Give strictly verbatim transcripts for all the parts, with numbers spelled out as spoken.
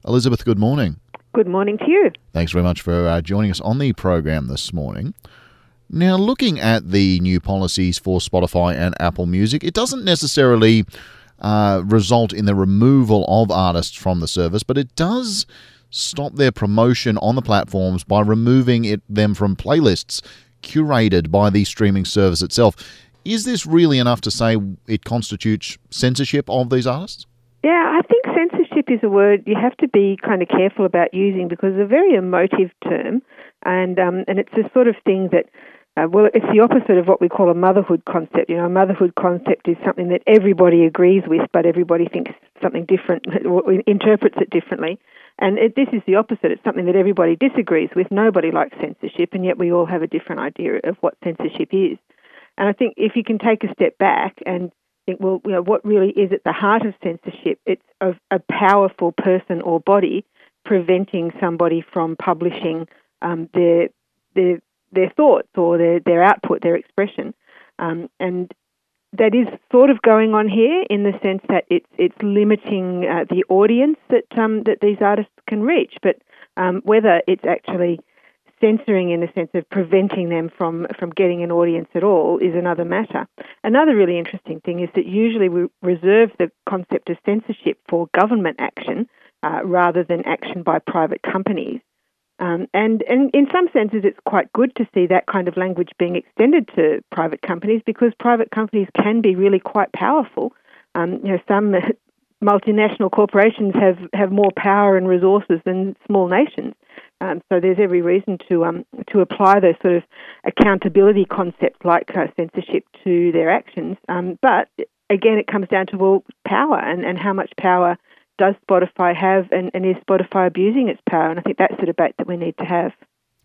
Elizabeth, good morning. Good morning to you. Thanks very much for uh, joining us on the program this morning. Now, looking at the new policies for Spotify and Apple Music, it doesn't necessarily uh, result in the removal of artists from the service, but it does stop their promotion on the platforms by removing it, them from playlists curated by the streaming service itself. Is this really enough to say it constitutes censorship of these artists? Yeah, I think censorship is a word you have to be kind of careful about using because it's a very emotive term, and um, and it's the sort of thing that, uh, well, it's the opposite of what we call a motherhood concept. You know, a motherhood concept is something that everybody agrees with, but everybody thinks something different, or interprets it differently. And it, this is the opposite. It's something that everybody disagrees with. Nobody likes censorship, and yet we all have a different idea of what censorship is. And I think if you can take a step back and think, well, you know, what really is at the heart of censorship? It's a, a powerful person or body preventing somebody from publishing um, their their their thoughts or their, their output, their expression, um, and that is sort of going on here in the sense that it's it's limiting uh, the audience that um, that these artists can reach, but um, whether it's actually censoring in the sense of preventing them from, from getting an audience at all is another matter. Another really interesting thing is that usually we reserve the concept of censorship for government action uh, rather than action by private companies. Um, and, and in some senses it's quite good to see that kind of language being extended to private companies because private companies can be really quite powerful. Um, you know, some multinational corporations have, have more power and resources than small nations. Um, so there's every reason to um, to apply those sort of accountability concepts like uh, censorship to their actions. Um, but again, it comes down to, well, power and, and how much power does Spotify have and, and is Spotify abusing its power? And I think that's the debate that we need to have.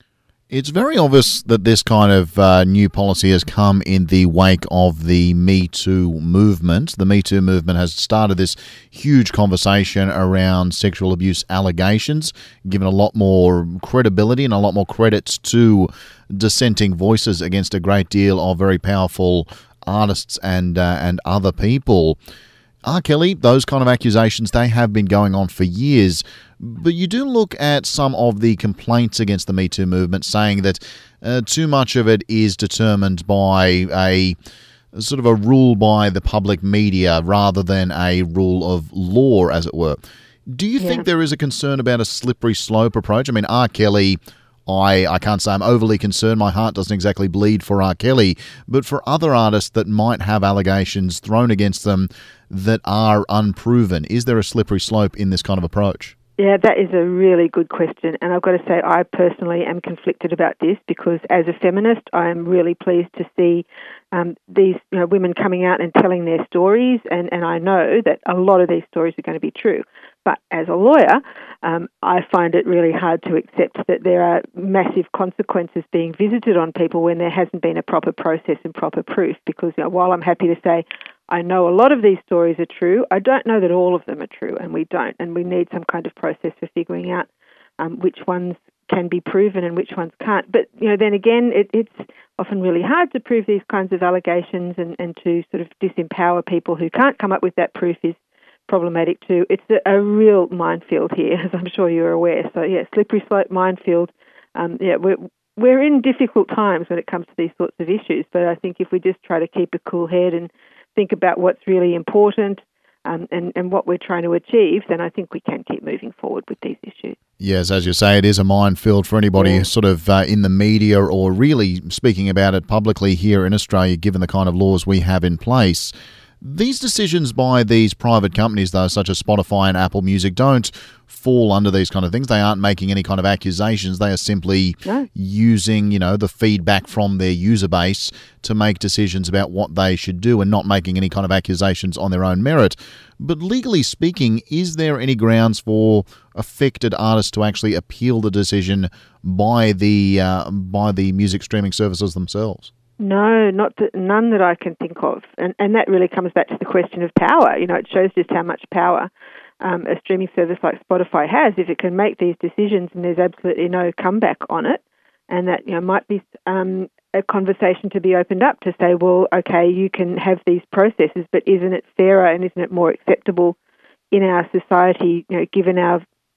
It's very obvious that this kind of uh, new policy has come in the wake of the Me Too movement. The Me Too movement has started this huge conversation around sexual abuse allegations, given a lot more credibility and a lot more credits to dissenting voices against a great deal of very powerful artists and uh, and other people. R. Kelly, those kind of accusations, they have been going on for years. But you do look at some of the complaints against the Me Too movement saying that uh, too much of it is determined by a sort of a rule by the public media rather than a rule of law, as it were. Do you yeah. think there is a concern about a slippery slope approach? I mean, R. Kelly, I, I can't say I'm overly concerned. My heart doesn't exactly bleed for R. Kelly. But for other artists that might have allegations thrown against them that are unproven, is there a slippery slope in this kind of approach? Yeah, that is a really good question. And I've got to say I personally am conflicted about this because as a feminist, I am really pleased to see um, these you know, women coming out and telling their stories. And, and I know that a lot of these stories are going to be true. But as a lawyer, um, I find it really hard to accept that there are massive consequences being visited on people when there hasn't been a proper process and proper proof. Because you know, while I'm happy to say I know a lot of these stories are true, I don't know that all of them are true, and we don't. And we need some kind of process for figuring out um, which ones can be proven and which ones can't. But, you know, then again, it, it's often really hard to prove these kinds of allegations and, and to sort of disempower people who can't come up with that proof is problematic too. It's a, a real minefield here, as I'm sure you're aware. So, yeah, slippery slope minefield. Um, yeah, we're, we're in difficult times when it comes to these sorts of issues, but I think if we just try to keep a cool head and think about what's really important um, and, and what we're trying to achieve, then I think we can keep moving forward with these issues. Yes, as you say, it is a minefield for anybody yeah. sort of uh, in the media or really speaking about it publicly here in Australia, given the kind of laws we have in place. These decisions by these private companies, though, such as Spotify and Apple Music, don't fall under these kind of things. They aren't making any kind of accusations. They are simply no. using, you know, the feedback from their user base to make decisions about what they should do and not making any kind of accusations on their own merit. But legally speaking, is there any grounds for affected artists to actually appeal the decision by the uh, by the music streaming services themselves? No, not that, none that I can think of. And and that really comes back to the question of power. You know, it shows just how much power um, a streaming service like Spotify has if it can make these decisions and there's absolutely no comeback on it. And that, you know, might be um, a conversation to be opened up to say, well, okay, you can have these processes, but isn't it fairer and isn't it more acceptable in our society, you know, given our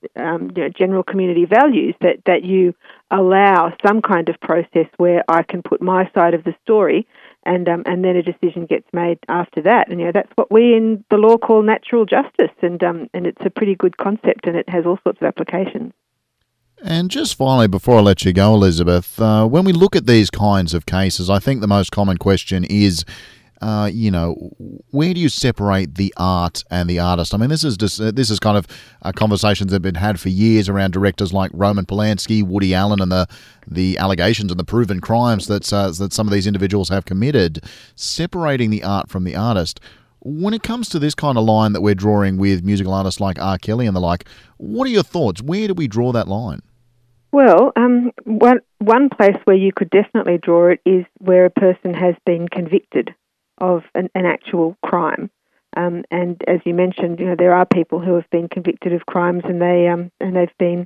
um, you know, general community values, that, that you allow some kind of process where I can put my side of the story, and um, and then a decision gets made after that. And you know, that's what we in the law call natural justice, and um, and it's a pretty good concept, and it has all sorts of applications. And just finally, before I let you go, Elizabeth, uh, when we look at these kinds of cases, I think the most common question is, Uh, you know, where do you separate the art and the artist? I mean, this is just uh, this is kind of uh, conversations that have been had for years around directors like Roman Polanski, Woody Allen, and the the allegations and the proven crimes that uh, that some of these individuals have committed. Separating the art from the artist. When it comes to this kind of line that we're drawing with musical artists like R. Kelly and the like, what are your thoughts? Where do we draw that line? Well, um, one one place where you could definitely draw it is where a person has been convicted of an, an actual crime, um, and as you mentioned, you know, there are people who have been convicted of crimes, and they um, and they've been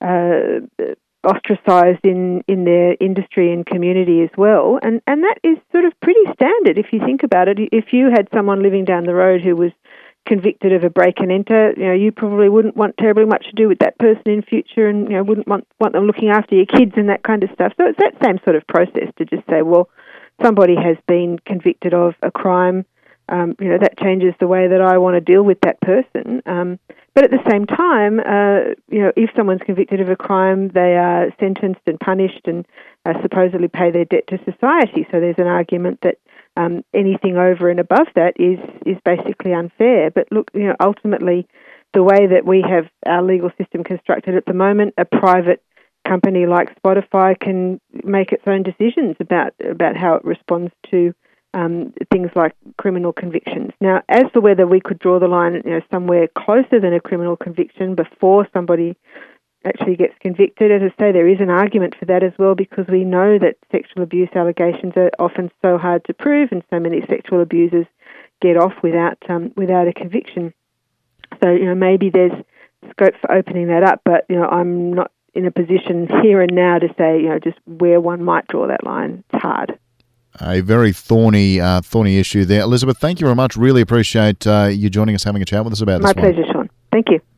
uh, ostracised in, in their industry and community as well, and and that is sort of pretty standard if you think about it. If you had someone living down the road who was convicted of a break and enter, you know, you probably wouldn't want terribly much to do with that person in future, and you know, wouldn't want want them looking after your kids and that kind of stuff. So it's that same sort of process to just say, well, somebody has been convicted of a crime, um, you know, that changes the way that I want to deal with that person. Um, but at the same time, uh, you know, if someone's convicted of a crime, they are sentenced and punished and uh, supposedly pay their debt to society. So there's an argument that um, anything over and above that is is basically unfair. But look, you know, ultimately, the way that we have our legal system constructed at the moment, a private company like Spotify can make its own decisions about about how it responds to um, things like criminal convictions. Now, as to whether we could draw the line, you know, somewhere closer than a criminal conviction before somebody actually gets convicted, as I say, there is an argument for that as well, because we know that sexual abuse allegations are often so hard to prove, and so many sexual abusers get off without um, without a conviction. So, you know, maybe there's scope for opening that up, but you know, I'm not in a position here and now to say, you know, just where one might draw that line. It's hard. A very thorny, uh, thorny issue there. Elizabeth, thank you very much. Really appreciate uh, you joining us, having a chat with us about My this pleasure, one. Sean. Thank you.